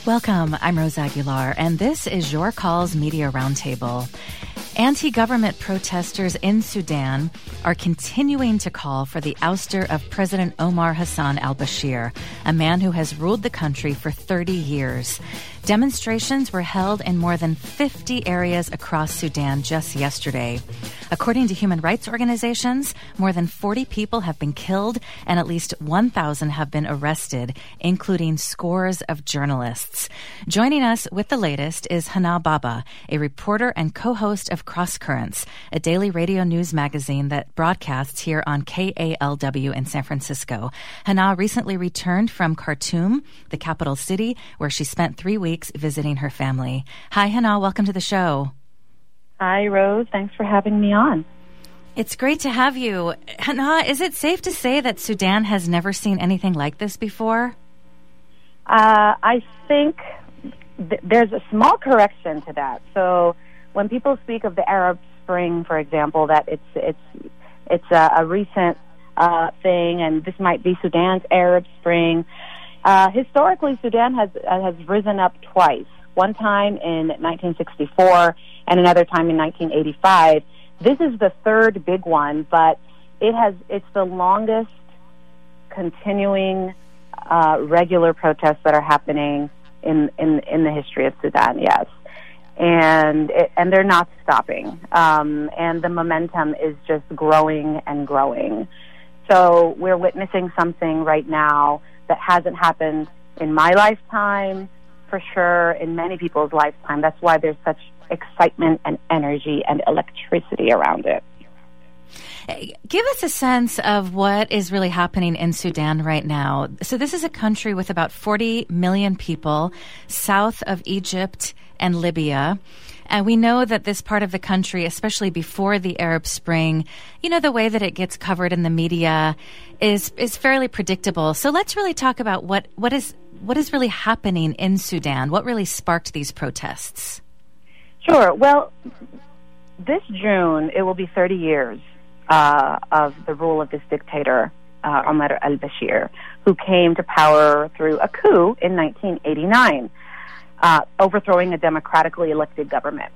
Welcome, I'm Rose Aguilar, and this is Your Calls Media Roundtable. Anti-government protesters in Sudan are continuing to call for the ouster of President Omar Hassan al-Bashir, a man who has ruled the country for 30 years. Demonstrations were held in more than 50 areas across Sudan just yesterday. According to human rights organizations, more than 40 people have been killed and at least 1,000 have been arrested, including scores of journalists. Joining us with the latest is Hana Baba, a reporter and co-host of Cross Currents, a daily radio news magazine that broadcasts here on KALW in San Francisco. Hana recently returned from Khartoum, the capital city, where she spent 3 weeks visiting her family. Hi, Hana. Welcome to the show. Hi, Rose. Thanks for having me on. It's great to have you. Hana, is it safe to say that Sudan has never seen anything like this before? I think there's a small correction to that. So when people speak of the Arab Spring, for example, that it's a recent thing, and this might be Sudan's Arab Spring. Historically, Sudan has risen up twice. One time in 1964 and another time in 1985. This is the third big one, but it's the longest continuing regular protests that are happening in the history of Sudan. Yes, and they're not stopping, and the momentum is just growing and growing. So we're witnessing something right now that hasn't happened in my lifetime, for sure, in many people's lifetime. That's why there's such excitement and energy and electricity around it. Give us a sense of what is really happening in Sudan right now. So this is a country with about 40 million people south of Egypt and Libya. And we know that this part of the country, especially before the Arab Spring, the way that it gets covered in the media is fairly predictable. So let's really talk about what is really happening in Sudan. What really sparked these protests? Sure. Well, this June, it will be 30 years of the rule of this dictator, Omar al-Bashir, who came to power through a coup in 1989. Overthrowing a democratically elected government.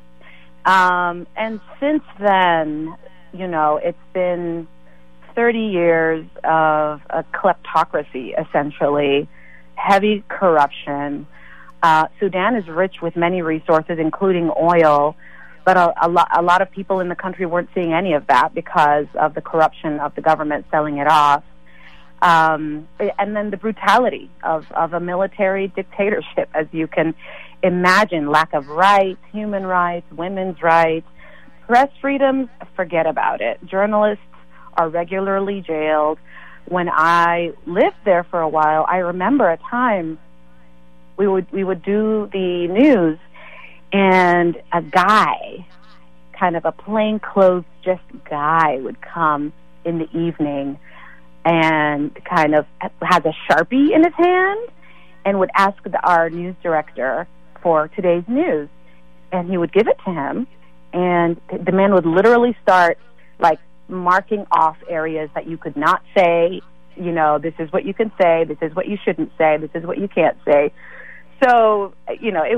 And since then, it's been 30 years of a kleptocracy, essentially, heavy corruption. Sudan is rich with many resources, including oil, but a lot of people in the country weren't seeing any of that because of the corruption of the government selling it off. And then the brutality of a military dictatorship, as you can imagine, lack of rights, human rights, women's rights, press freedoms, forget about it. Journalists are regularly jailed. When I lived there for a while, I remember a time we would do the news, and a guy, kind of a plainclothes just guy, would come in the evening and kind of has a Sharpie in his hand and would ask our news director for today's news. And he would give it to him, and the man would literally start, marking off areas that you could not say, this is what you can say, this is what you shouldn't say, this is what you can't say. So, it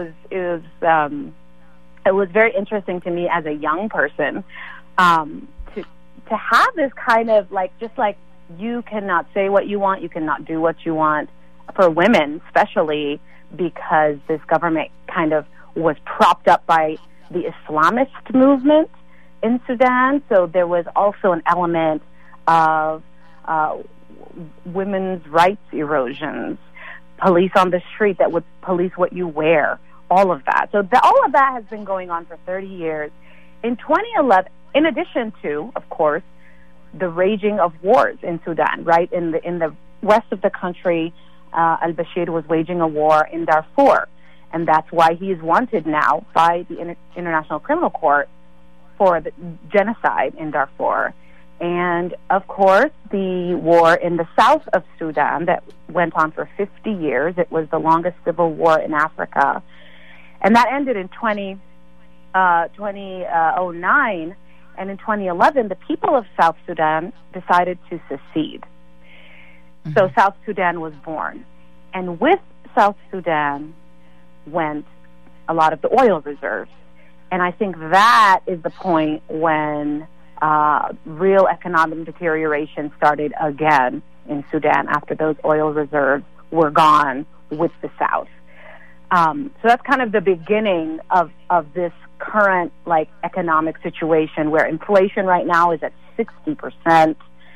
was very interesting to me as a young person to have this kind of you cannot say what you want, you cannot do what you want, for women especially, because this government kind of was propped up by the Islamist movement in Sudan. So there was also an element of women's rights erosions, police on the street that would police what you wear, all of that. So all of that has been going on for 30 years. In 2011, in addition to, of course, the raging of wars in Sudan, right? In the west of the country, al-Bashir was waging a war in Darfur, and that's why he is wanted now by the International Criminal Court for the genocide in Darfur. And, of course, the war in the south of Sudan that went on for 50 years. It was the longest civil war in Africa. And that ended in 2009. And in 2011, the people of South Sudan decided to secede. Mm-hmm. So South Sudan was born. And with South Sudan went a lot of the oil reserves. And I think that is the point when real economic deterioration started again in Sudan after those oil reserves were gone with the South. So that's kind of the beginning of this current economic situation where inflation right now is at 60%.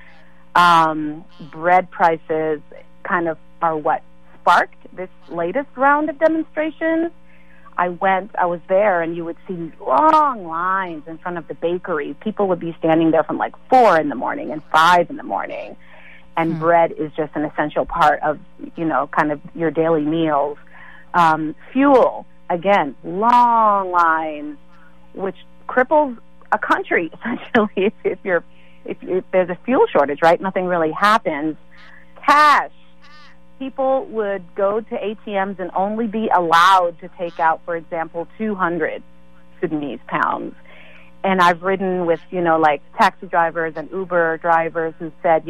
Bread prices kind of are what sparked this latest round of demonstrations. I was there, and you would see long lines in front of the bakery. People would be standing there from 4 in the morning and 5 in the morning. And bread is just an essential part of, kind of your daily meals. Fuel, again, long lines, which cripples a country, essentially, if there's a fuel shortage, right? Nothing really happens. Cash. People would go to ATMs and only be allowed to take out, for example, 200 Sudanese pounds. And I've ridden with, taxi drivers and Uber drivers who said,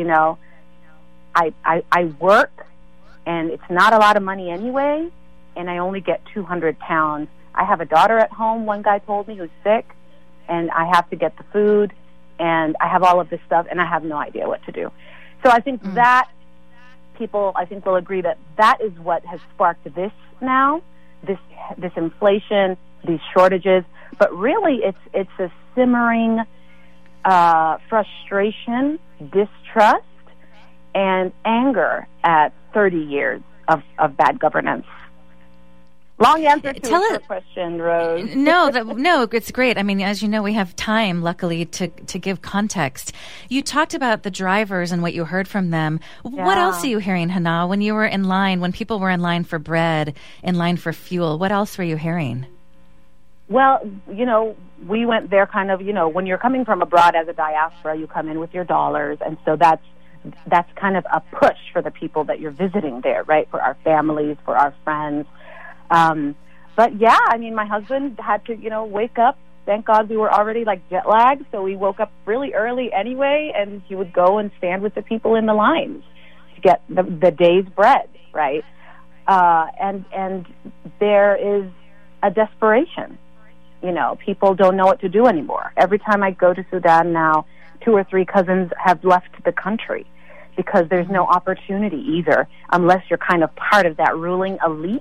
I work and it's not a lot of money anyway, and I only get 200 pounds. I have a daughter at home, one guy told me, who's sick, and I have to get the food, and I have all of this stuff, and I have no idea what to do. So I think that people, will agree that is what has sparked this now, this inflation, these shortages. But really, it's a simmering frustration, distrust, and anger at 30 years of bad governance. Long answer to your question, Rose. No, it's great. I mean, as you know, we have time, luckily, to give context. You talked about the drivers and what you heard from them. Yeah. What else are you hearing, Hana, when you were in line, when people were in line for bread, in line for fuel? What else were you hearing? Well, we went there kind of, when you're coming from abroad as a diaspora, you come in with your dollars, and so that's kind of a push for the people that you're visiting there, right? For our families, for our friends. But yeah, I mean, my husband had to, wake up. Thank God we were already jet lagged, so we woke up really early anyway, and he would go and stand with the people in the lines to get the day's bread, right? And there is a desperation. People don't know what to do anymore. Every time I go to Sudan now, 2 or 3 cousins have left the country because there's no opportunity either, unless you're kind of part of that ruling elite.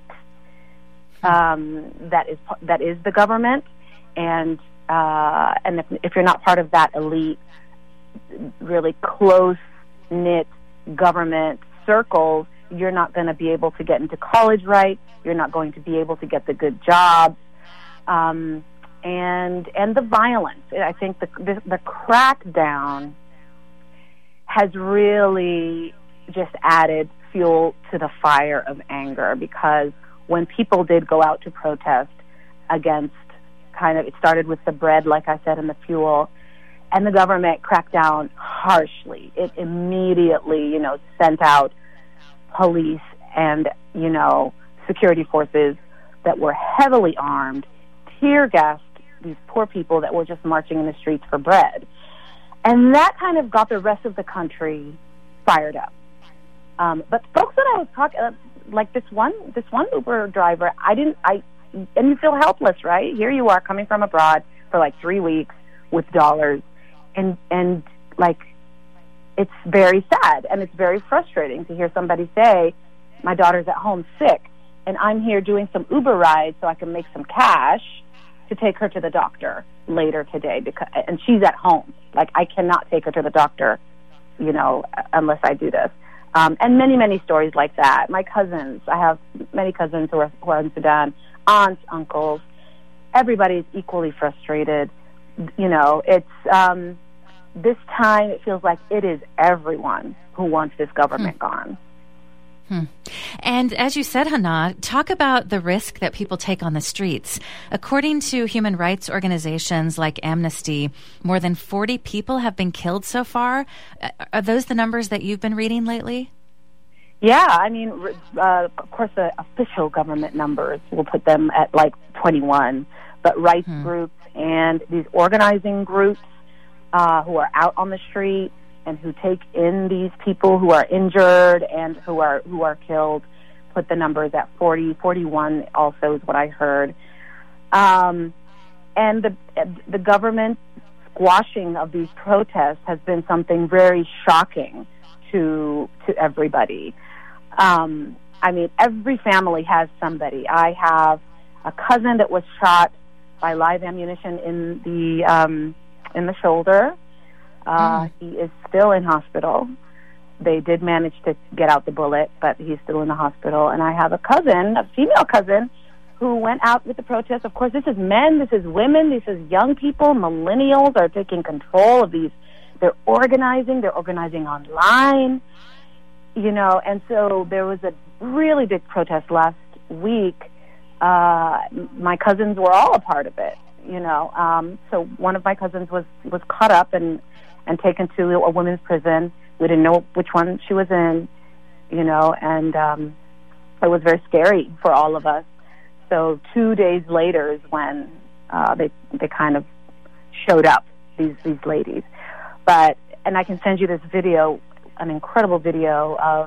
That is the government, and if you're not part of that elite, really close-knit government circles, you're not going to be able to get into college right. You're not going to be able to get the good jobs, and the violence. I think the crackdown has really just added fuel to the fire of anger, because when people did go out to protest against it started with the bread, like I said, and the fuel, and the government cracked down harshly. It immediately, sent out police and, security forces that were heavily armed, tear gassed these poor people that were just marching in the streets for bread. And that kind of got the rest of the country fired up. But folks that I was talking, this one Uber driver, and you feel helpless, right? Here you are coming from abroad for 3 weeks with dollars, and it's very sad and it's very frustrating to hear somebody say, my daughter's at home sick, and I'm here doing some Uber rides so I can make some cash to take her to the doctor later today, and she's at home. I cannot take her to the doctor, unless I do this. And many, many stories like that. My cousins, I have many cousins who are in Sudan, aunts, uncles. Everybody's equally frustrated. It's this time it feels like it is everyone who wants this government gone. And as you said, Hana, talk about the risk that people take on the streets. According to human rights organizations like Amnesty, more than 40 people have been killed so far. Are those the numbers that you've been reading lately? Yeah, I mean, of course, the official government numbers will put them at 21, but rights groups and these organizing groups who are out on the street and who take in these people who are injured and who are killed, put the numbers at 40, 41 also is what I heard. And the government squashing of these protests has been something very shocking to everybody. I mean, every family has somebody. I have a cousin that was shot by live ammunition in the shoulder. He is still in hospital. They did manage to get out the bullet, but he's still in the hospital. And I have a cousin, a female cousin, who went out with the protest. Of course, this is men, this is women, this is young people. Millennials are taking control of these. They're organizing online, you know. And so there was a really big protest last week. My cousins were all a part of it, you know. So one of my cousins was caught up and taken to a women's prison. We didn't know which one she was in, you know, and it was very scary for all of us. So 2 days later is when they kind of showed up, these ladies. And I can send you this video, an incredible video of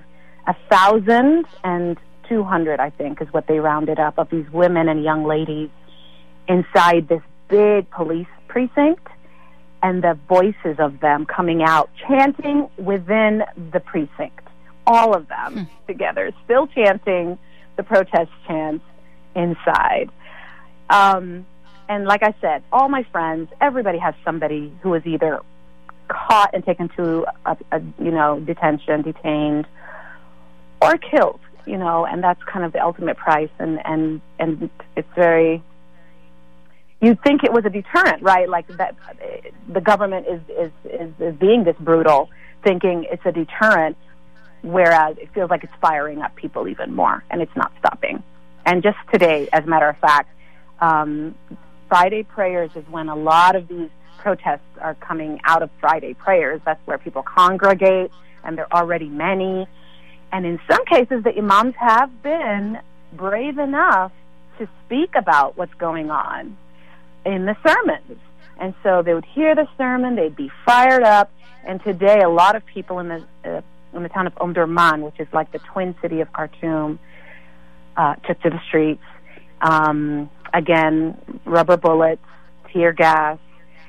1,200, I think, is what they rounded up, of these women and young ladies inside this big police precinct, and the voices of them coming out, chanting within the precinct. All of them together, still chanting the protest chants inside. And like I said, all my friends, everybody has somebody who was either caught and taken to detention, detained, or killed, you know, and that's kind of the ultimate price. And it's very... You'd think it was a deterrent, right? Like that, the government is being this brutal, thinking it's a deterrent, whereas it feels like it's firing up people even more, and it's not stopping. And just today, as a matter of fact, Friday prayers is when a lot of these protests are coming out of Friday prayers. That's where people congregate, and there are already many. And in some cases, the imams have been brave enough to speak about what's going on in the sermons. And so they would hear the sermon, they'd be fired up. And today, a lot of people in the town of Omdurman, which is like the twin city of Khartoum, took to the streets. Again, rubber bullets, tear gas,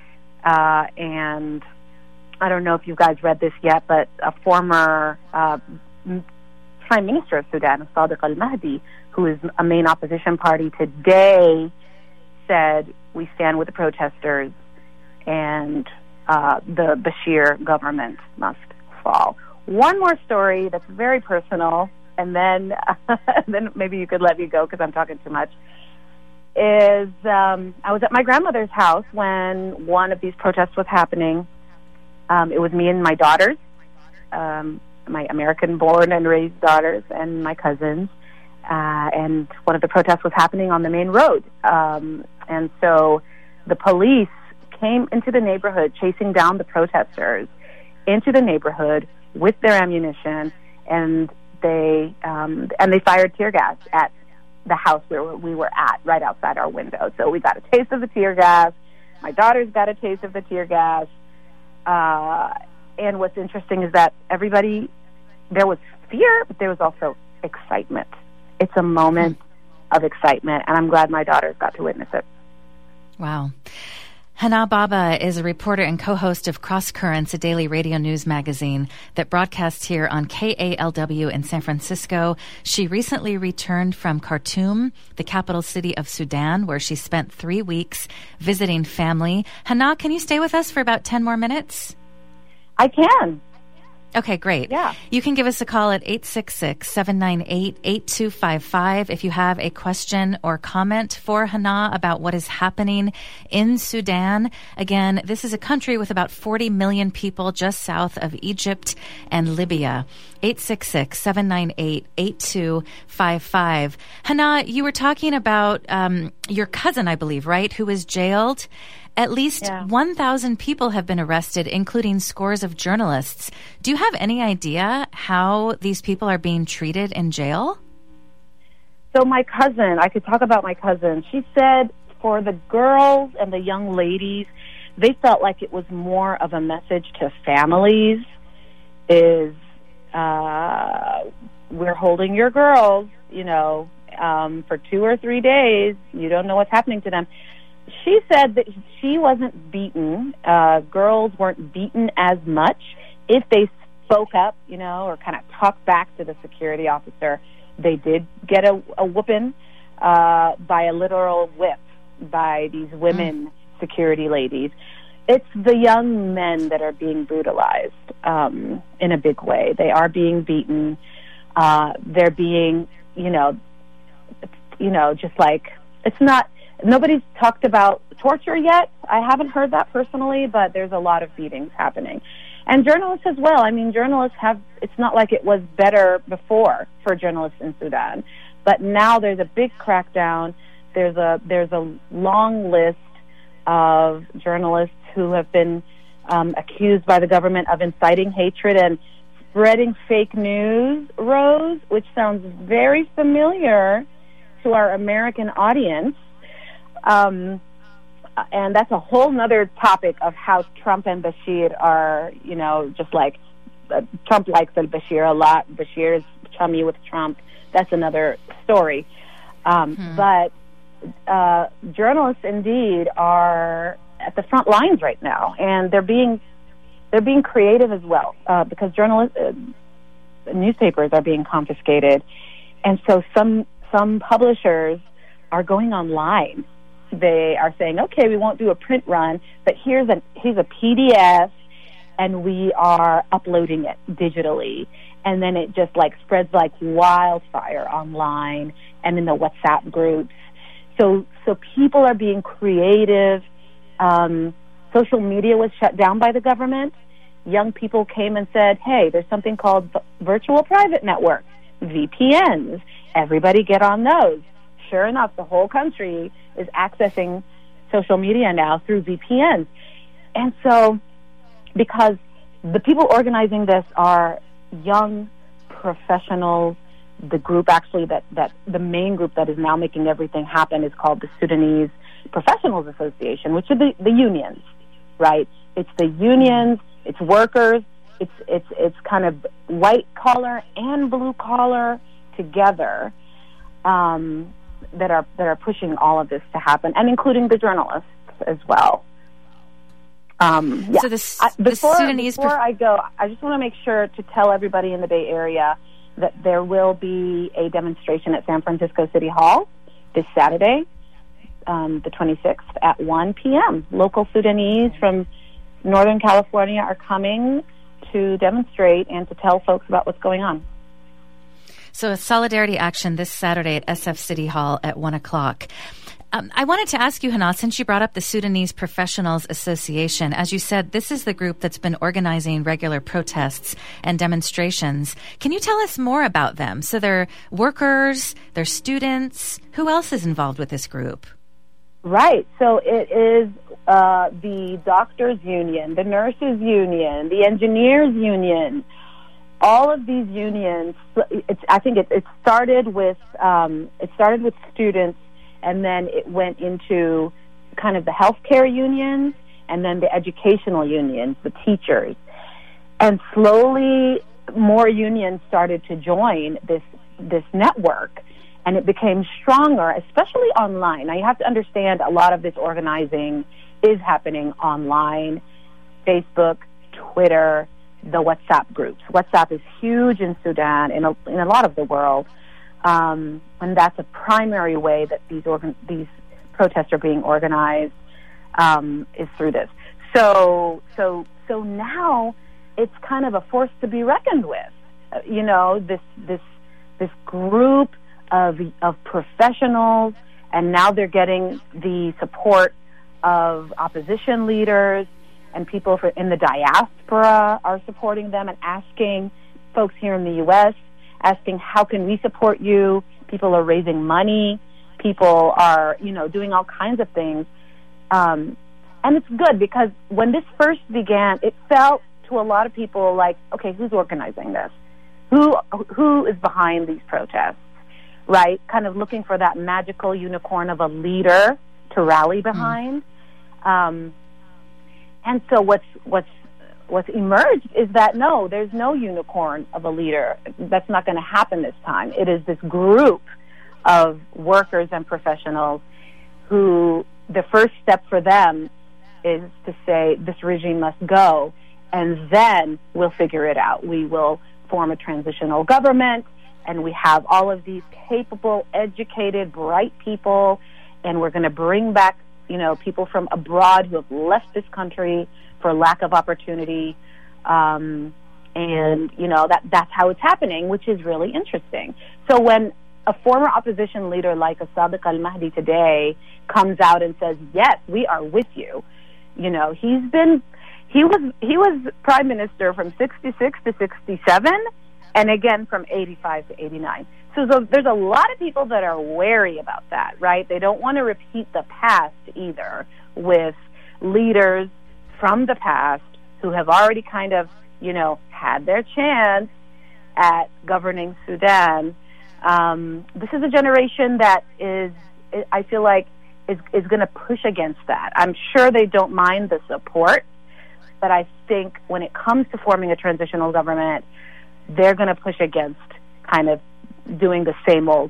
and I don't know if you guys read this yet, but a former Prime Minister of Sudan, Sadiq al-Mahdi, who is a main opposition party today, said, we stand with the protesters and the Bashir government must fall. One more story that's very personal, and then maybe you could let me go because I'm talking too much, is I was at my grandmother's house when one of these protests was happening. It was me and my daughters, my American-born and raised daughters, and my cousins. And one of the protests was happening on the main road. And so the police came into the neighborhood, chasing down the protesters into the neighborhood with their ammunition, and they fired tear gas at the house where we were at, right outside our window. So we got a taste of the tear gas. My daughters got a taste of the tear gas. And what's interesting is that there was fear, but there was also excitement. It's a moment of excitement, and I'm glad my daughters got to witness it. Wow. Hana Baba is a reporter and co-host of Cross Currents, a daily radio news magazine that broadcasts here on KALW in San Francisco. She recently returned from Khartoum, the capital city of Sudan, where she spent 3 weeks visiting family. Hana, can you stay with us for about 10 more minutes? I can. Okay, great. Yeah. You can give us a call at 866-798-8255 if you have a question or comment for Hana about what is happening in Sudan. Again, this is a country with about 40 million people just south of Egypt and Libya. 866-798-8255. Hana, you were talking about your cousin, I believe, right, who was jailed. At least 1,000 people have been arrested, including scores of journalists. Do you have any idea how these people are being treated in jail? So my cousin, I could talk about my cousin. She said for the girls and the young ladies, they felt like it was more of a message to families, we're holding your girls, for 2 or 3 days. You don't know what's happening to them. She said that she wasn't beaten. Girls weren't beaten as much. If they spoke up, or kind of talked back to the security officer, they did get a whooping by a literal whip by these women security ladies. It's the young men that are being brutalized in a big way. They are being beaten. They're being, just like, it's not, nobody's talked about torture yet. I haven't heard that personally, but there's a lot of beatings happening. And journalists as well. I mean, journalists it's not like it was better before for journalists in Sudan, but now there's a big crackdown. There's a long list of journalists who have been accused by the government of inciting hatred and spreading fake news, Rose, which sounds very familiar to our American audience. And that's a whole nother topic of how Trump and Bashir are, just like Trump likes al-Bashir a lot. Bashir is chummy with Trump. That's another story. But journalists indeed are at the front lines right now, and they're being creative as well, because newspapers are being confiscated, and so some publishers are going online. They are saying, okay, we won't do a print run, but here's a PDF, and we are uploading it digitally, and then it just spreads like wildfire online and in the WhatsApp groups. So people are being creative. Social media was shut down by the government. Young people came and said, hey, there's something called virtual private networks, VPNs. Everybody get on those. Sure enough, the whole country is accessing social media now through VPNs. And so, because the people organizing this are young professionals, the group actually that the main group that is now making everything happen is called the Sudanese Professionals Association, which are the unions, right? It's the unions, it's workers, it's kind of white collar and blue collar together, that are pushing all of this to happen, and including the journalists as well. So before I go, I just want to make sure to tell everybody in the Bay Area that there will be a demonstration at San Francisco City Hall this Saturday, the 26th at 1 p.m. Local Sudanese from Northern California are coming to demonstrate and to tell folks about what's going on. So a solidarity action this Saturday at SF City Hall at 1 o'clock. I wanted to ask you, Hana, since you brought up the Sudanese Professionals Association, as you said, this is the group that's been organizing regular protests and demonstrations. Can you tell us more about them? So they're workers, they're students. Who else is involved with this group? Right. So it is the doctors' union, the nurses' union, the engineers' union. All of these unions. I think it started with students, and then it went into kind of the healthcare unions, and then the educational unions, the teachers, and slowly more unions started to join this network, and it became stronger, especially online. Now you have to understand a lot of this organizing is happening online, Facebook, Twitter, the WhatsApp groups. WhatsApp is huge in Sudan, in a lot of the world, and that's a primary way that these protests are being organized, is through this. So now it's kind of a force to be reckoned with. This group of professionals, and now they're getting the support of opposition leaders, and people in the diaspora are supporting them and asking folks here in the U.S., asking, how can we support you? People are raising money. People are, doing all kinds of things. And it's good, because when this first began, it felt to a lot of people like, okay, who's organizing this? Who is behind these protests, right? Kind of looking for that magical unicorn of a leader to rally behind. And so what's what's emerged is that no, there's no unicorn of a leader. That's not going to happen this time. It is this group of workers and professionals who the first step for them is to say this regime must go, and then we'll figure it out. We will form a transitional government, and we have all of these capable, educated, bright people, and we're going to bring back, people from abroad who have left this country for lack of opportunity. And, that's how it's happening, which is really interesting. So when a former opposition leader like Sadiq al-Mahdi today comes out and says, yes, we are with you, he was prime minister from 66 to 67, and again from 85 to 89. So there's a lot of people that are wary about that, right? They don't want to repeat the past either with leaders from the past who have already kind of, had their chance at governing Sudan. This is a generation that I feel like, is going to push against that. I'm sure they don't mind the support, but I think when it comes to forming a transitional government, they're going to push against kind of doing the same old.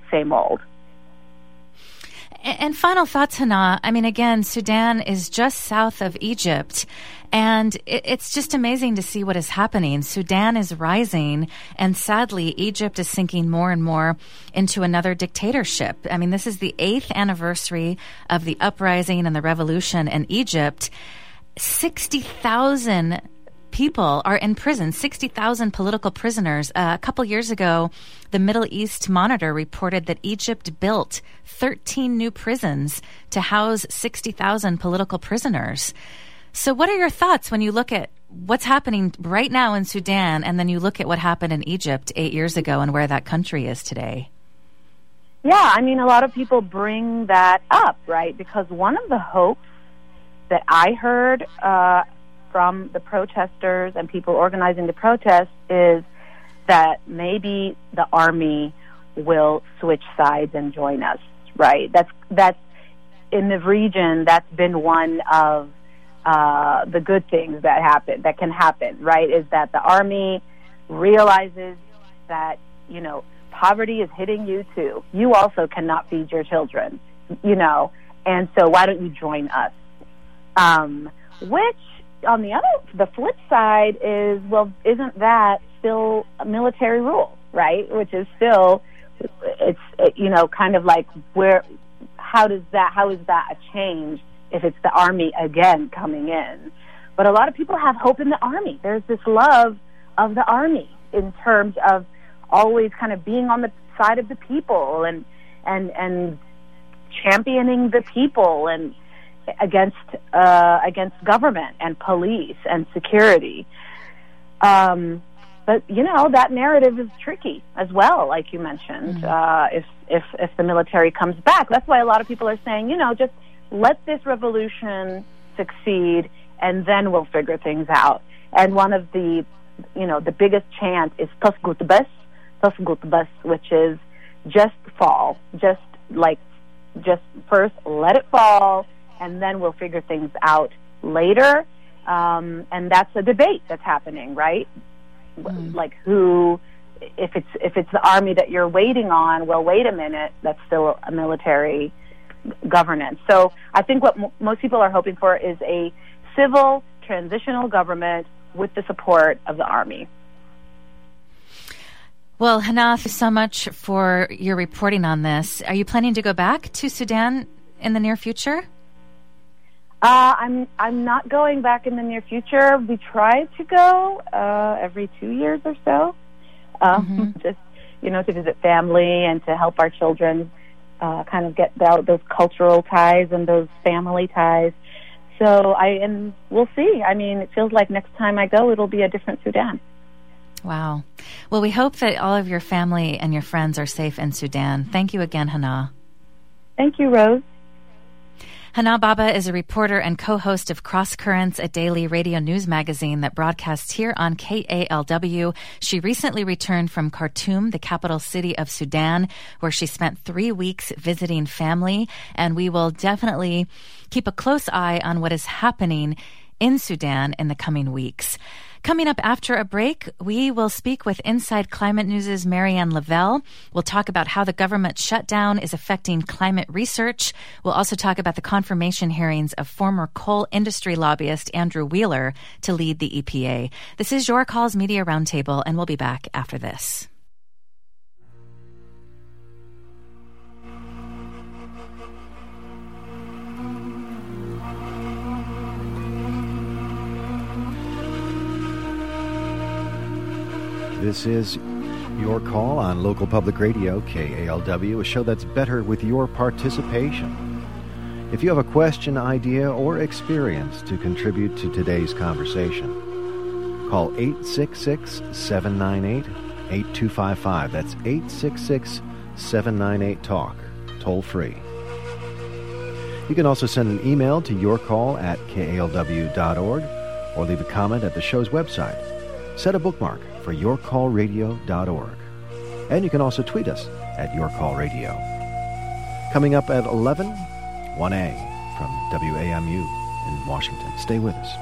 And final thoughts, Hana. I mean, again, Sudan is just south of Egypt, and it's just amazing to see what is happening. Sudan is rising, and sadly, Egypt is sinking more and more into another dictatorship. I mean, this is the 8th anniversary of the uprising and the revolution in Egypt. 60,000 people are in prison, 60,000 political prisoners. A couple years ago, the Middle East Monitor reported that Egypt built 13 new prisons to house 60,000 political prisoners. So what are your thoughts when you look at what's happening right now in Sudan, and then you look at what happened in Egypt 8 years ago and where that country is today? Yeah, I mean, a lot of people bring that up, right? Because one of the hopes that I heard from the protesters and people organizing the protests is that maybe the army will switch sides and join us, right? That's in the region. That's been one of the good things that can happen, right? Is that the army realizes that poverty is hitting you too. You also cannot feed your children, and so why don't you join us? Which on the flip side is, well, isn't that still a military rule, right? Which is still, it's kind of like how is that a change if it's the army again coming in? But a lot of people have hope in the army. There's this love of the army in terms of always kind of being on the side of the people and championing the people and against government and police and security. But that narrative is tricky as well, like you mentioned. If the military comes back, that's why a lot of people are saying, just let this revolution succeed, and then we'll figure things out. And one of the biggest chant is "Tasqut bas," which is just fall, just first let it fall, and then we'll figure things out later. And that's a debate that's happening, right? Like if it's the army that you're waiting on, well, wait a minute, that's still a military governance. So I think what most people are hoping for is a civil transitional government with the support of the army. Well, Hana, thank you so much for your reporting on this. Are you planning to go back to Sudan in the near future? I'm not going back in the near future. We try to go every 2 years or so, just to visit family and to help our children kind of get those cultural ties and those family ties. So we'll see. I mean, it feels like next time I go, it'll be a different Sudan. Wow. Well, we hope that all of your family and your friends are safe in Sudan. Thank you again, Hana. Thank you, Rose. Hana Baba is a reporter and co-host of Cross Currents, a daily radio news magazine that broadcasts here on KALW. She recently returned from Khartoum, the capital city of Sudan, where she spent 3 weeks visiting family. And we will definitely keep a close eye on what is happening in Sudan in the coming weeks. Coming up after a break, we will speak with Inside Climate News' Marianne Lavelle. We'll talk about how the government shutdown is affecting climate research. We'll also talk about the confirmation hearings of former coal industry lobbyist Andrew Wheeler to lead the EPA. This is Your Calls Media Roundtable, and we'll be back after this. This is Your Call on local public radio, KALW, a show that's better with your participation. If you have a question, idea, or experience to contribute to today's conversation, call 866-798-8255. That's 866-798-TALK, toll free. You can also send an email to yourcall@kalw.org or leave a comment at the show's website. Set a bookmark for yourcallradio.org. And you can also tweet us at yourcallradio. Coming up at 11, 1A from WAMU in Washington. Stay with us.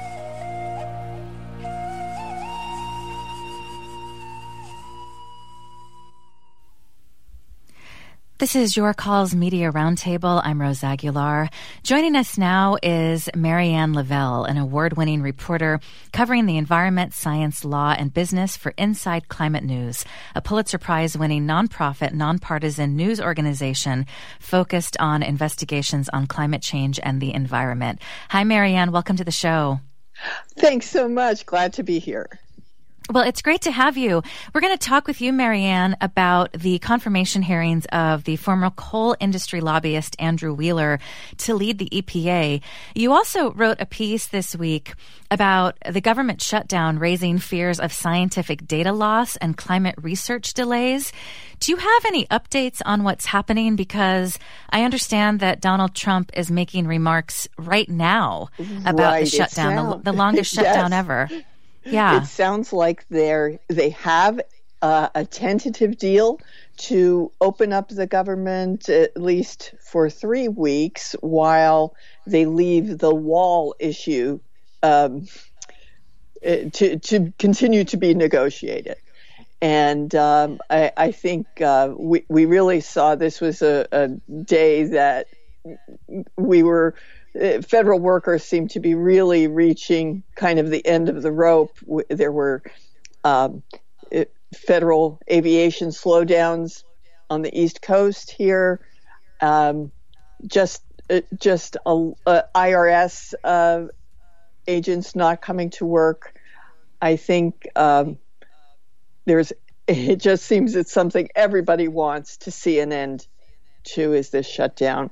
This is Your Calls Media Roundtable. I'm Rose Aguilar. Joining us now is Marianne Lavelle, an award-winning reporter covering the environment, science, law, and business for Inside Climate News, a Pulitzer Prize-winning nonprofit, nonpartisan news organization focused on investigations on climate change and the environment. Hi, Marianne. Welcome to the show. Thanks so much. Glad to be here. Well, it's great to have you. We're going to talk with you, Marianne, about the confirmation hearings of the former coal industry lobbyist Andrew Wheeler to lead the EPA. You also wrote a piece this week about the government shutdown raising fears of scientific data loss and climate research delays. Do you have any updates on what's happening? Because I understand that Donald Trump is making remarks right now about the shutdown, the longest shutdown ever. Yeah, it sounds like they have a tentative deal to open up the government at least for 3 weeks while they leave the wall issue to continue to be negotiated. And I think we really saw this was a day that federal workers seem to be really reaching kind of the end of the rope. There were federal aviation slowdowns on the East Coast here, just IRS agents not coming to work. I think it just seems it's something everybody wants to see an end to, is this shutdown.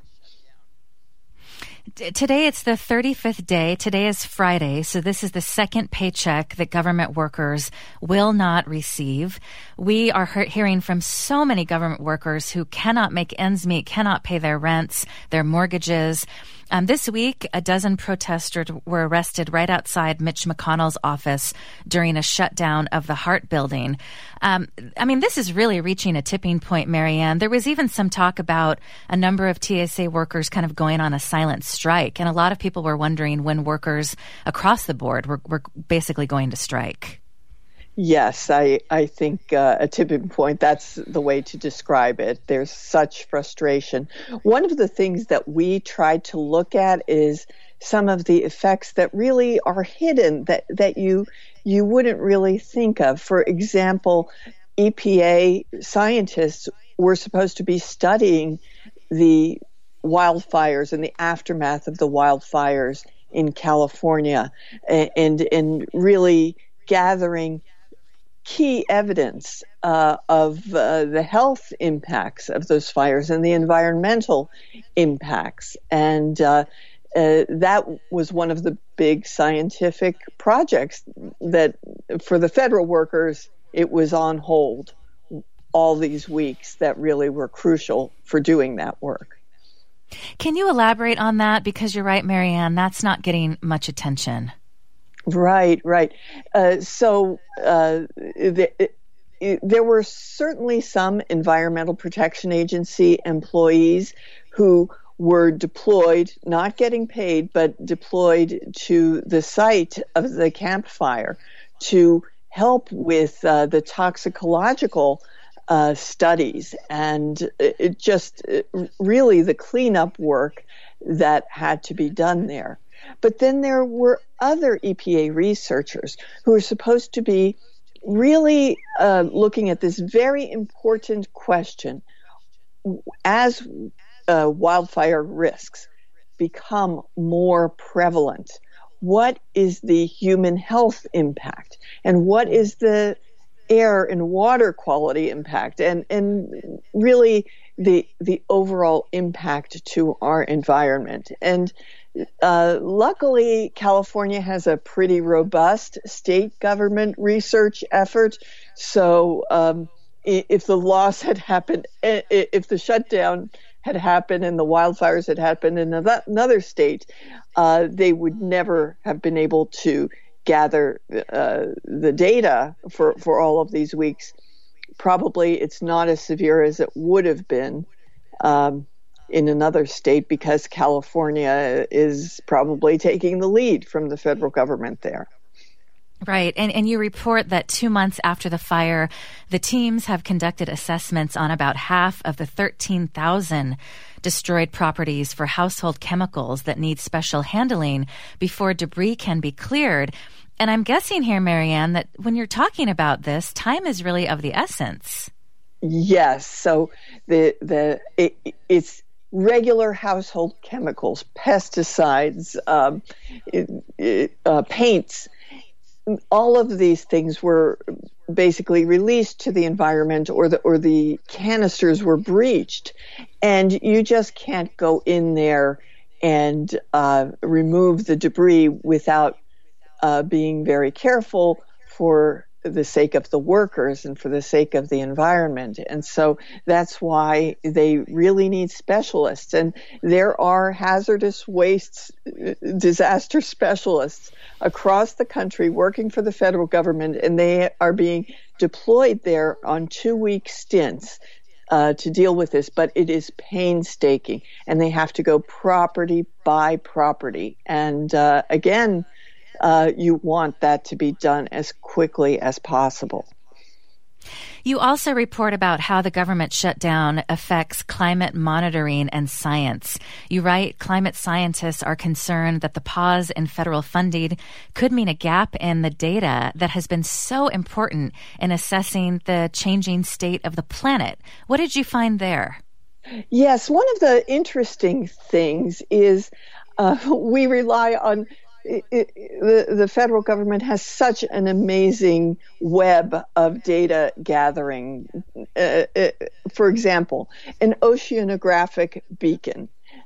Today, it's the 35th day. Today is Friday, so this is the second paycheck that government workers will not receive. We are hearing from so many government workers who cannot make ends meet, cannot pay their rents, their mortgages. This week, a dozen protesters were arrested right outside Mitch McConnell's office during a shutdown of the Hart Building. This is really reaching a tipping point, Marianne. There was even some talk about a number of TSA workers kind of going on a silent strike, and a lot of people were wondering when workers across the board were basically going to strike. Yes, I think a tipping point, that's the way to describe it. There's such frustration. One of the things that we tried to look at is some of the effects that really are hidden that you wouldn't really think of. For example, EPA scientists were supposed to be studying the wildfires and the aftermath of the wildfires in California and really gathering key evidence of the health impacts of those fires and the environmental impacts. And that was one of the big scientific projects that for the federal workers, it was on hold all these weeks that really were crucial for doing that work. Can you elaborate on that? Because you're right, Marianne, that's not getting much attention. Right. There were certainly some Environmental Protection Agency employees who were deployed, not getting paid, but deployed to the site of the campfire to help with the toxicological studies and really the cleanup work that had to be done there. But then there were other EPA researchers who were supposed to be really looking at this very important question. As wildfire risks become more prevalent, what is the human health impact? And what is the air and water quality impact? And really the overall impact to our environment? And luckily, California has a pretty robust state government research effort. So if the loss had happened, if the shutdown had happened and the wildfires had happened in another state, they would never have been able to gather the data for all of these weeks. Probably it's not as severe as it would have been in another state because California is probably taking the lead from the federal government there. Right. And you report that 2 months after the fire, the teams have conducted assessments on about half of the 13,000 destroyed properties for household chemicals that need special handling before debris can be cleared. And I'm guessing here, Marianne, that when you're talking about this, time is really of the essence. Yes. So it's regular household chemicals, pesticides, paints. All of these things were basically released to the environment, or the canisters were breached, and you just can't go in there and remove the debris without being very careful for the sake of the workers and for the sake of the environment. And so that's why they really need specialists. And there are hazardous wastes disaster specialists across the country working for the federal government, and they are being deployed there on 2-week stints to deal with this. But it is painstaking, and they have to go property by property. And again, you want that to be done as quickly as possible. You also report about how the government shutdown affects climate monitoring and science. You write, climate scientists are concerned that the pause in federal funding could mean a gap in the data that has been so important in assessing the changing state of the planet. What did you find there? Yes, one of the interesting things is we rely on the federal government has such an amazing web of data gathering. For example, an oceanographic beacon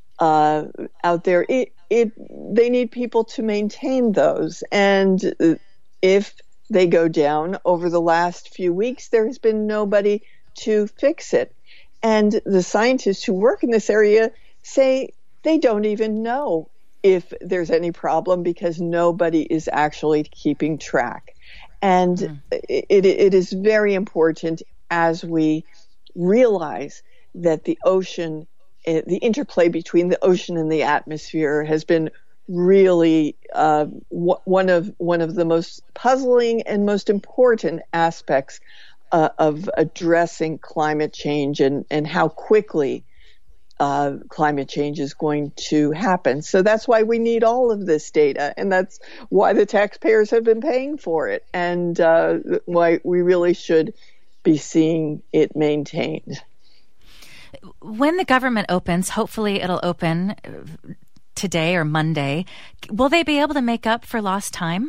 out there, they need people to maintain those. And if they go down over the last few weeks, there has been nobody to fix it. And the scientists who work in this area say they don't even know if there's any problem because nobody is actually keeping track. And it is very important as we realize that the ocean, the interplay between the ocean and the atmosphere has been really one of the most puzzling and most important aspects of addressing climate change and how quickly climate change is going to happen. So that's why we need all of this data, and that's why the taxpayers have been paying for it, and why we really should be seeing it maintained. When the government opens, hopefully it'll open today or Monday, will they be able to make up for lost time?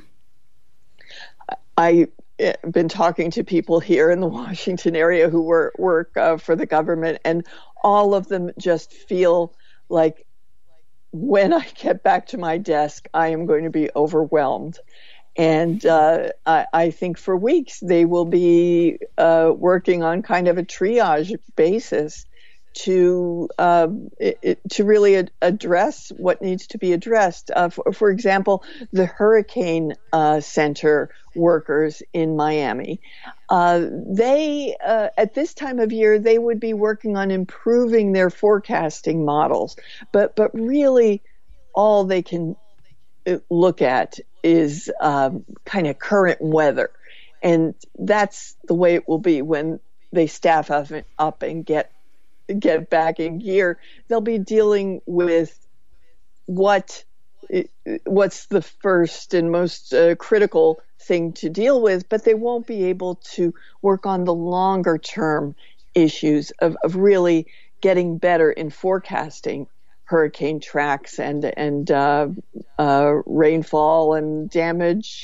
I've been talking to people here in the Washington area who work for the government, and all of them just feel like when I get back to my desk, I am going to be overwhelmed. And I think for weeks they will be working on kind of a triage basis to really address what needs to be addressed. For example, the Hurricane Center workers in Miami, they at this time of year they would be working on improving their forecasting models, but really all they can look at is kind of current weather, and that's the way it will be when they staff up and get back in gear. They'll be dealing with what's the first and most critical thing to deal with, but they won't be able to work on the longer term issues of really getting better in forecasting hurricane tracks and rainfall and damage,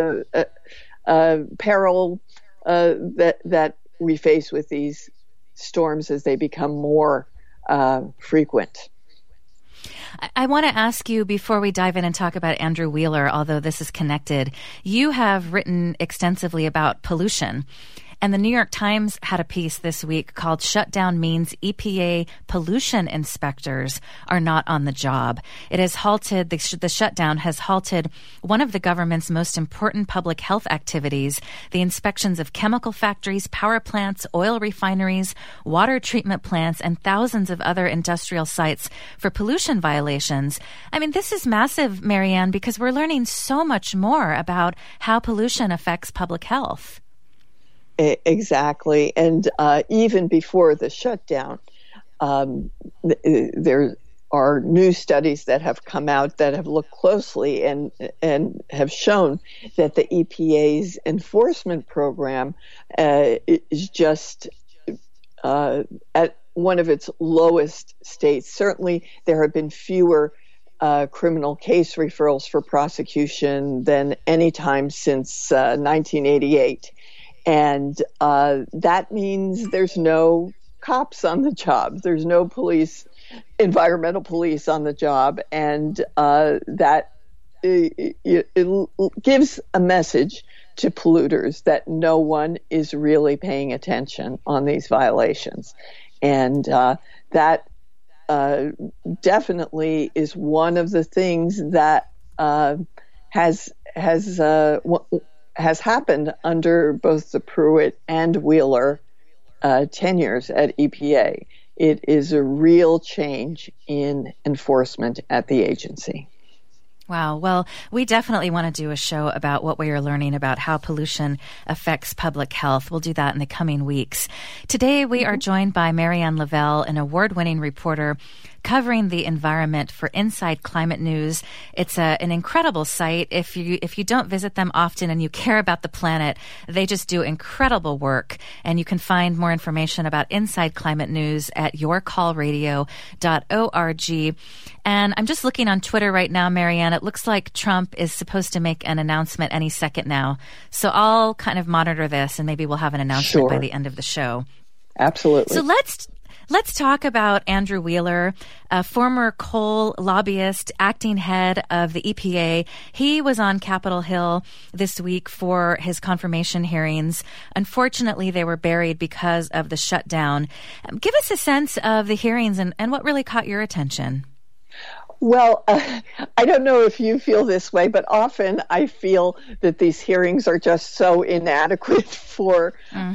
peril that we face with these storms as they become more frequent. I want to ask you, before we dive in and talk about Andrew Wheeler, although this is connected, you have written extensively about pollution. And the New York Times had a piece this week called "Shutdown Means EPA Pollution Inspectors Are Not on the Job." It has halted, the shutdown has halted one of the government's most important public health activities, the inspections of chemical factories, power plants, oil refineries, water treatment plants, and thousands of other industrial sites for pollution violations. I mean, this is massive, Marianne, because we're learning so much more about how pollution affects public health. Exactly. And even before the shutdown, there are new studies that have come out that have looked closely and have shown that the EPA's enforcement program is just at one of its lowest states. Certainly, there have been fewer criminal case referrals for prosecution than any time since 1988. And that means there's no cops on the job. There's no police, environmental police on the job. And that it gives a message to polluters that no one is really paying attention on these violations. And that definitely is one of the things that has happened under both the Pruitt and Wheeler tenures at EPA. It is a real change in enforcement at the agency. Wow. Well, we definitely want to do a show about what we are learning about how pollution affects public health. We'll do that in the coming weeks. Today, we are joined by Marianne Lavelle, an award-winning reporter covering the environment for Inside Climate News. It's an incredible site. If you don't visit them often and you care about the planet, they just do incredible work. And you can find more information about Inside Climate News at yourcallradio.org. And I'm just looking on Twitter right now, Marianne. It looks like Trump is supposed to make an announcement any second now. So I'll kind of monitor this, and maybe we'll have an announcement by the end of the show. Absolutely. So let's talk about Andrew Wheeler, a former coal lobbyist, acting head of the EPA. He was on Capitol Hill this week for his confirmation hearings. Unfortunately, they were buried because of the shutdown. Give us a sense of the hearings and what really caught your attention. Well, I don't know if you feel this way, but often I feel that these hearings are just so inadequate for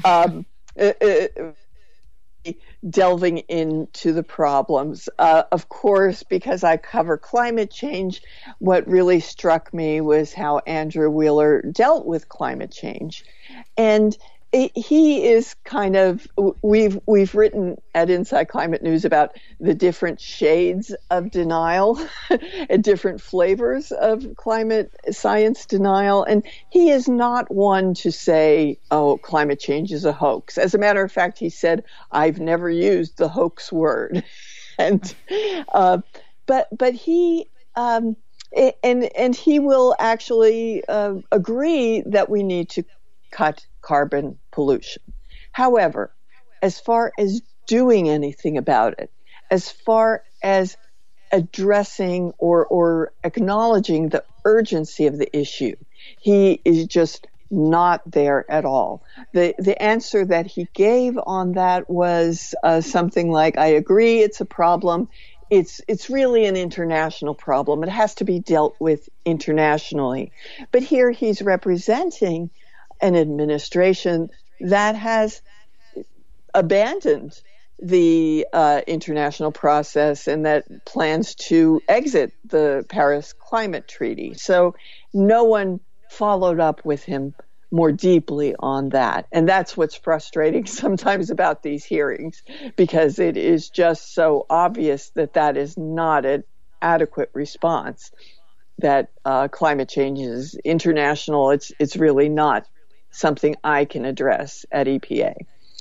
delving into the problems. Of course, because I cover climate change, what really struck me was how Andrew Wheeler dealt with climate change. And he is kind of, we've written at Inside Climate News about the different shades of denial and different flavors of climate science denial. And he is not one to say, oh, climate change is a hoax. As a matter of fact, he said, I've never used the hoax word. And, but he, and he will actually agree that we need to cut carbon pollution. However, as far as doing anything about it, as far as addressing or acknowledging the urgency of the issue, he is just not there at all. The answer that he gave on that was something like, I agree, it's a problem. It's really an international problem. It has to be dealt with internationally. But here he's representing an administration that has abandoned the international process and that plans to exit the Paris Climate Treaty. So no one followed up with him more deeply on that. And that's what's frustrating sometimes about these hearings, because it is just so obvious that that is not an adequate response, that climate change is international. It's really not something I can address at EPA.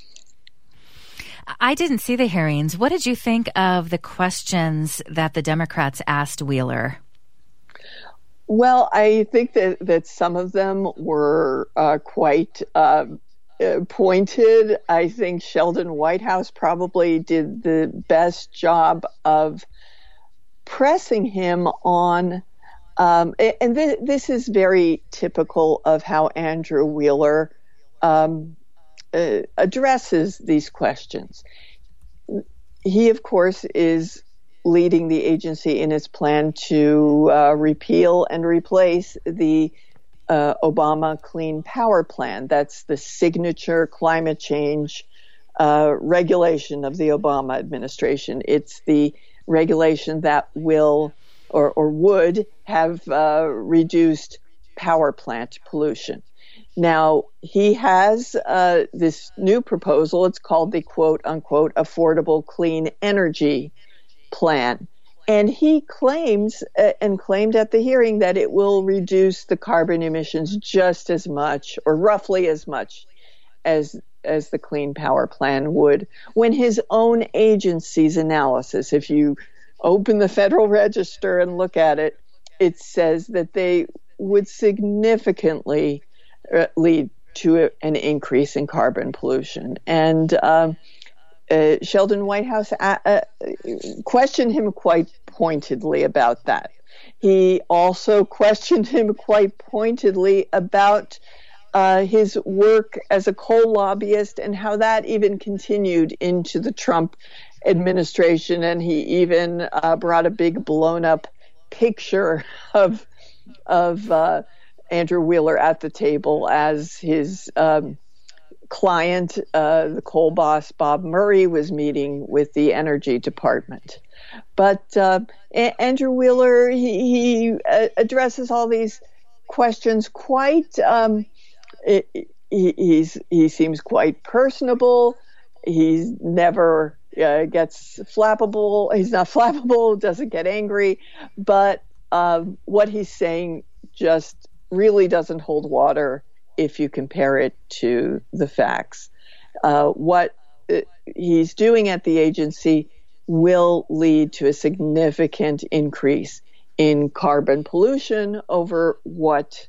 I didn't see the hearings. What did you think of the questions that the Democrats asked Wheeler? Well, I think that some of them were quite pointed. I think Sheldon Whitehouse probably did the best job of pressing him on, and this is very typical of how Andrew Wheeler addresses these questions. He, of course, is leading the agency in its plan to repeal and replace the Obama Clean Power Plan. That's the signature climate change regulation of the Obama administration. It's the regulation that will or would have reduced power plant pollution. Now, he has this new proposal. It's called the quote-unquote Affordable Clean Energy Plan. And he claims and claimed at the hearing that it will reduce the carbon emissions just as much, or roughly as much, as the Clean Power Plan would, when his own agency's analysis, if you open the Federal Register and look at it, it says that they would significantly lead to an increase in carbon pollution. And Sheldon Whitehouse questioned him quite pointedly about that. He also questioned him quite pointedly about his work as a coal lobbyist and how that even continued into the Trump administration. And he even brought a big blown up picture of Andrew Wheeler at the table as his client, the coal boss Bob Murray, was meeting with the Energy Department. But Andrew Wheeler, he addresses all these questions quite. He seems quite personable. He's never gets flappable. He's not flappable. Doesn't get angry. But what he's saying just really doesn't hold water if you compare it to the facts. What he's doing at the agency will lead to a significant increase in carbon pollution over what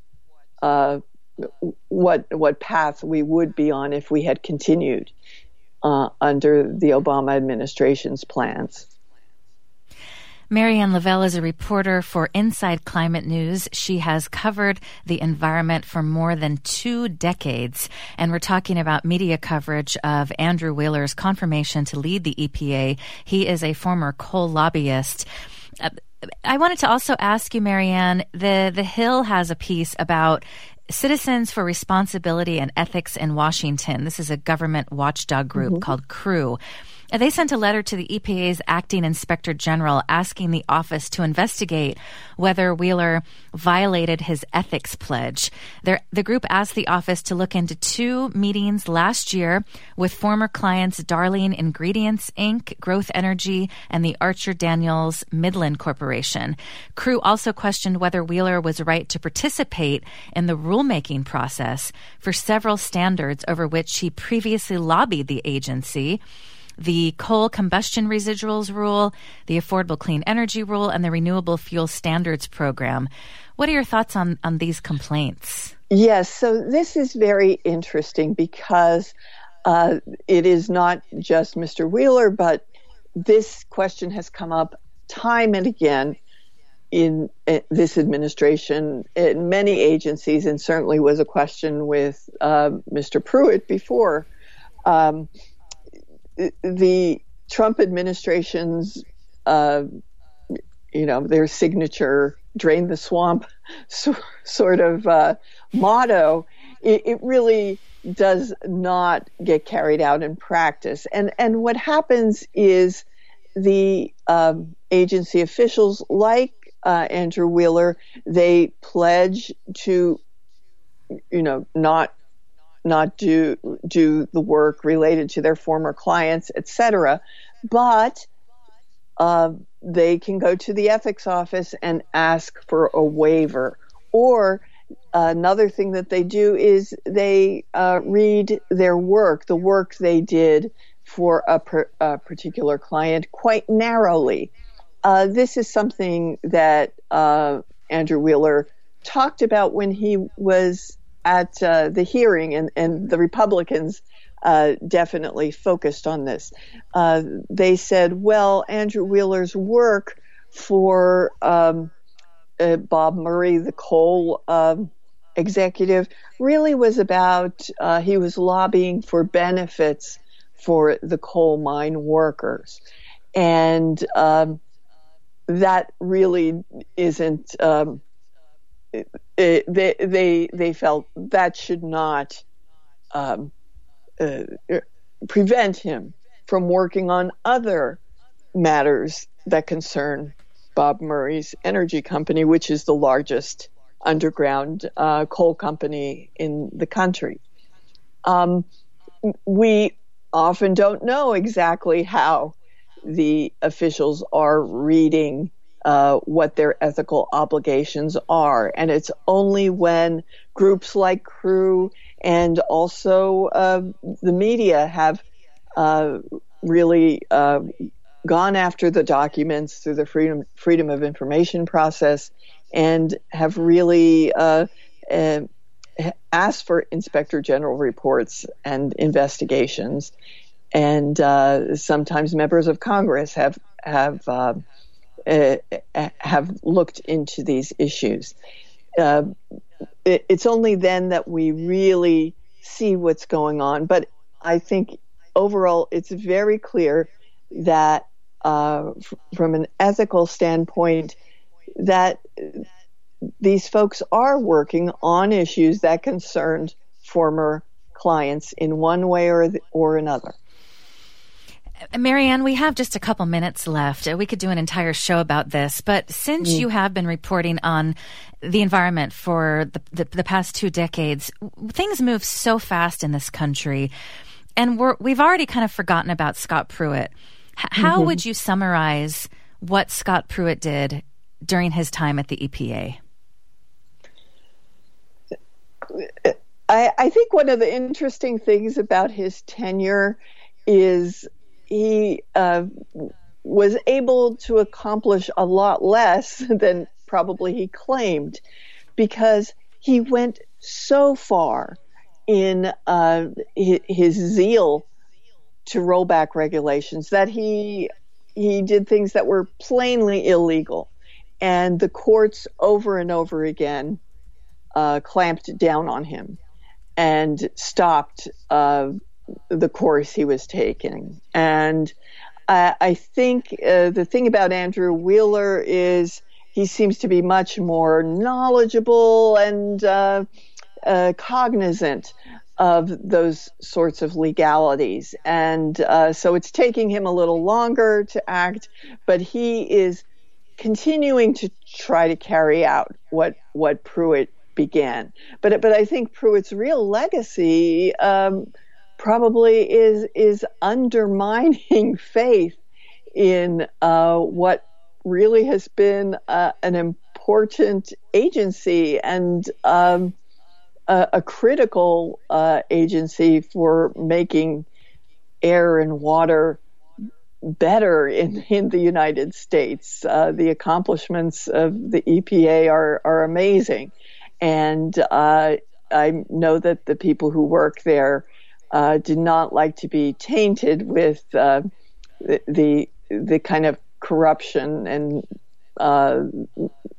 path we would be on if we had continued under the Obama administration's plans. Marianne Lavelle is a reporter for Inside Climate News. She has covered the environment for more than 2 decades, and we're talking about media coverage of Andrew Wheeler's confirmation to lead the EPA. He is a former coal lobbyist. I wanted to also ask you, Marianne, the Hill has a piece about Citizens for Responsibility and Ethics in Washington. This is a government watchdog group called CREW. They sent a letter to the EPA's acting inspector general asking the office to investigate whether Wheeler violated his ethics pledge. The group asked the office to look into 2 meetings last year with former clients Darling Ingredients, Inc., Growth Energy, and the Archer Daniels Midland Corporation. CREW also questioned whether Wheeler was right to participate in the rulemaking process for several standards over which he previously lobbied the agency: the Coal Combustion Residuals Rule, the Affordable Clean Energy Rule, and the Renewable Fuel Standards Program. What are your thoughts on these complaints? Yes, so this is very interesting because it is not just Mr. Wheeler, but this question has come up time and again in this administration, in many agencies, and certainly was a question with Mr. Pruitt before. The Trump administration's, their signature "drain the swamp" sort of motto, it really does not get carried out in practice. And what happens is the agency officials, like Andrew Wheeler, they pledge to, not do the work related to their former clients, etc. But they can go to the ethics office and ask for a waiver. Or another thing that they do is they read their work, the work they did for a particular client, quite narrowly. This is something that Andrew Wheeler talked about when he was at the hearing, and the Republicans definitely focused on this. They said, well, Andrew Wheeler's work for Bob Murray, the coal executive, really was about, he was lobbying for benefits for the coal mine workers. And that really isn't, they felt that should not prevent him from working on other matters that concern Bob Murray's energy company, which is the largest underground coal company in the country. We often don't know exactly how the officials are reading what their ethical obligations are. And it's only when groups like Crew and also the media have really gone after the documents through the Freedom of Information process and have really asked for Inspector General reports and investigations. And sometimes members of Congress have looked into these issues. It's only then that we really see what's going on. But I think overall, it's very clear that from an ethical standpoint, that these folks are working on issues that concerned former clients in one way or another. Marianne, we have just a couple minutes left. We could do an entire show about this, but since you have been reporting on the environment for the past 2 decades, things move so fast in this country, and we've already kind of forgotten about Scott Pruitt. How would you summarize what Scott Pruitt did during his time at the EPA? I think one of the interesting things about his tenure is he was able to accomplish a lot less than probably he claimed, because he went so far in his zeal to roll back regulations that he did things that were plainly illegal. And the courts over and over again clamped down on him and stopped the course he was taking. And I think the thing about Andrew Wheeler is he seems to be much more knowledgeable and cognizant of those sorts of legalities. And so it's taking him a little longer to act, but he is continuing to try to carry out what Pruitt began. But I think Pruitt's real legacy probably is undermining faith in what really has been an important agency and a critical agency for making air and water better in the United States. The accomplishments of the EPA are amazing. And I know that the people who work there did not like to be tainted with the kind of corruption and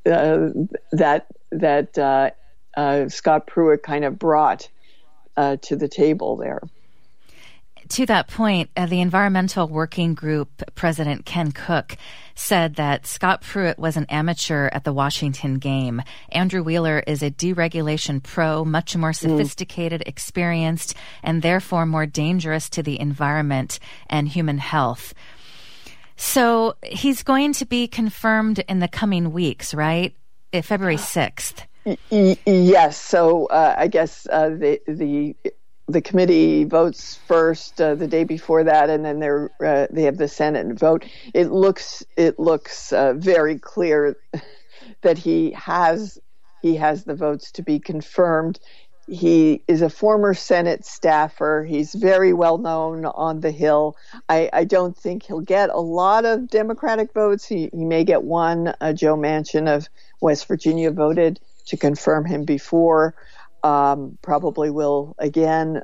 that Scott Pruitt kind of brought to the table there. To that point, the Environmental Working Group President Ken Cook said that Scott Pruitt was an amateur at the Washington game. Andrew Wheeler is a deregulation pro, much more sophisticated, experienced, and therefore more dangerous to the environment and human health. So he's going to be confirmed in the coming weeks, right? February 6th. Yes. So I guess the committee votes first the day before that, and then they have the Senate vote. It looks very clear that he has the votes to be confirmed. He is a former Senate staffer. He's very well known on the Hill. I don't think he'll get a lot of Democratic votes. He may get one. Joe Manchin of West Virginia voted to confirm him before. Probably will again.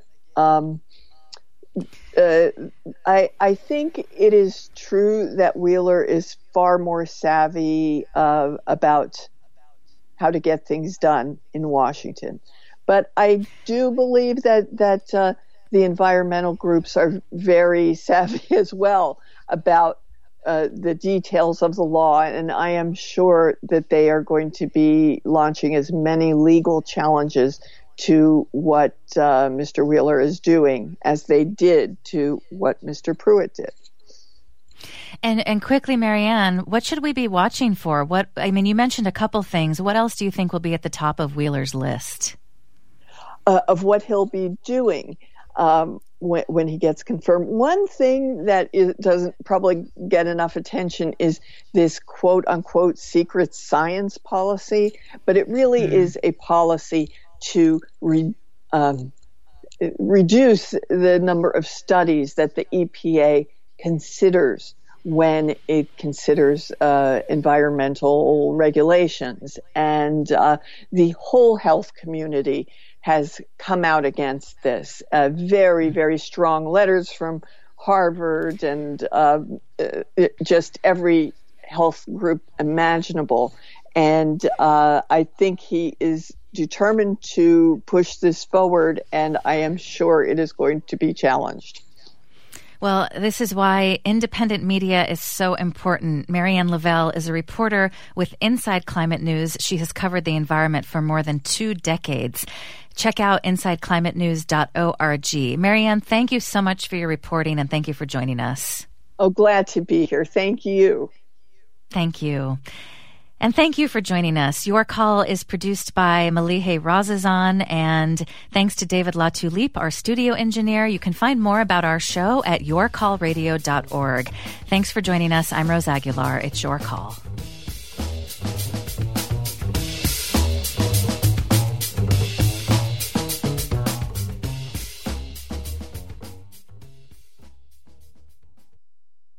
I think it is true that Wheeler is far more savvy about how to get things done in Washington. But I do believe that the environmental groups are very savvy as well about the details of the law, and I am sure that they are going to be launching as many legal challenges to what Mr. Wheeler is doing as they did to what Mr. Pruitt did. And quickly, Marianne, what should we be watching for? You mentioned a couple things. What else do you think will be at the top of Wheeler's list? Of what he'll be doing when he gets confirmed. One thing that doesn't probably get enough attention is this quote-unquote secret science policy, but it really is a policy to reduce the number of studies that the EPA considers when it considers environmental regulations. And the whole health community has come out against this. Very, very strong letters from Harvard and just every health group imaginable. And I think he is determined to push this forward, and I am sure it is going to be challenged. Well, this is why independent media is so important. Marianne Lavelle is a reporter with Inside Climate News. She has covered the environment for more than 2 decades. Check out InsideClimateNews.org. Marianne, thank you so much for your reporting, and thank you for joining us. Oh, glad to be here. Thank you. Thank you. And thank you for joining us. Your Call is produced by Malihe Razazan, and thanks to David Latulippe, our studio engineer. You can find more about our show at yourcallradio.org. Thanks for joining us. I'm Rose Aguilar. It's Your Call.